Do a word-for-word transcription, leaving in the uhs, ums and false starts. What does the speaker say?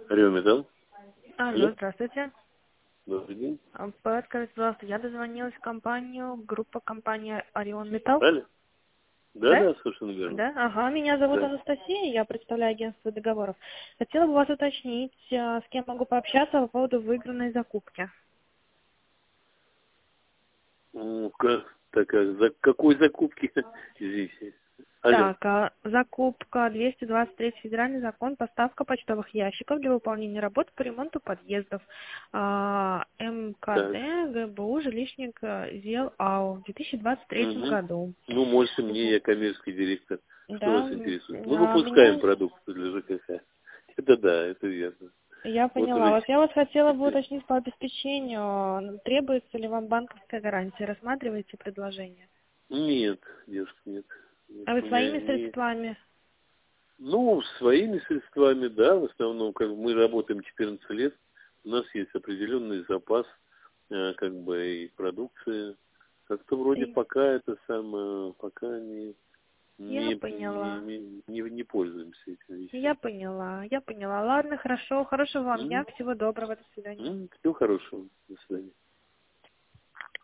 Риометалл. Алло, Алло. здравствуйте. Добрый день. А, Подскажите, пожалуйста, я дозвонилась в компанию, группа компании Орион Металл. Алло. Да, Да? да, совершенно верно. Да, ага, меня зовут Да. Анастасия, я представляю агентство договоров. Хотела бы вас уточнить, а, с кем могу пообщаться по поводу выигранной закупки. Ну, как, так, а за какой закупки здесь? Алло. Так, а, закупка двести двадцать три федеральный закон, поставка почтовых ящиков для выполнения работ по ремонту подъездов. А, Так. МКД, ГБУ, жилищник, э, ЗЕЛ АО в две тысячи двадцать третьем Угу. году. Ну, можете мне, я коммерческий директор. Что Да, вас интересует? Мы а, выпускаем меня, продукцию для ЖКХ. Это да, это верно. я Вот поняла уже вас. Я вас хотела бы теперь. уточнить по обеспечению. Требуется ли вам банковская гарантия? Рассматриваете предложение? Нет, девушка, нет. Нет, А вы у меня своими не... средствами? Ну, своими средствами, да, в основном, как бы мы работаем четырнадцать лет, у нас есть определенный запас, э, как бы, и продукции. Как-то вроде И- пока это самое, пока не, Я не, поняла. не, не, не пользуемся этими Я вещами. поняла, я поняла. Ладно, хорошо. Хорошего вам дня. Всего доброго. До свидания. Всего хорошего. До свидания.